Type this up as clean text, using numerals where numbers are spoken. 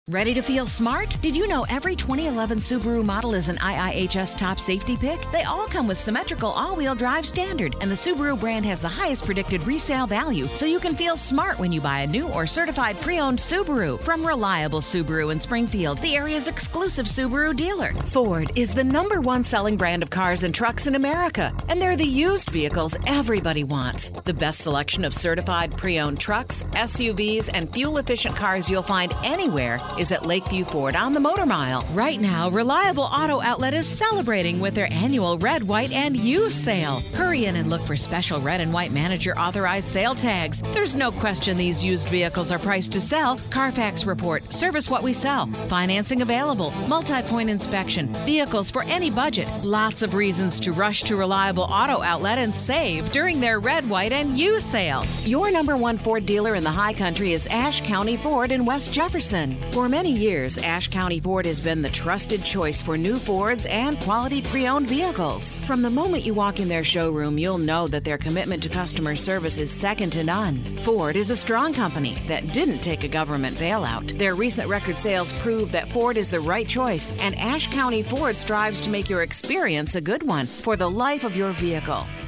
Ready to feel smart? Did you know every 2011 Subaru model is an IIHS top safety pick? They all come with symmetrical all-wheel drive standard, and the Subaru brand has the highest predicted resale value, so you can feel smart when you buy a new or certified pre-owned Subaru from Reliable Subaru in Springfield, the area's exclusive Subaru dealer. Ford is the #1 selling brand of cars and trucks in America, and they're the used vehicles everybody wants. The best selection of certified pre-owned trucks, SUVs, and fuel-efficient cars you'll find anywhere is at Lakeview Ford on the Motor Mile. Right now, Reliable Auto Outlet is celebrating with their annual red, white, and used sale. Hurry in and look for special red and white manager authorized sale tags. There's no question these used vehicles are priced to sell. Carfax report, service what we sell, financing available, multi-point inspection, vehicles for any budget. Lots of reasons to rush to Reliable Auto Outlet and save during their red, white, and used sale. Your #1 Ford dealer in the High Country is Ashe County Ford in West Jefferson. For many years, Ashe County Ford has been the trusted choice for new Fords and quality pre-owned vehicles. From the moment you walk in their showroom, you'll know that their commitment to customer service is second to none. Ford is a strong company that didn't take a government bailout. Their recent record sales prove that Ford is the right choice, and Ashe County Ford strives to make your experience a good one for the life of your vehicle.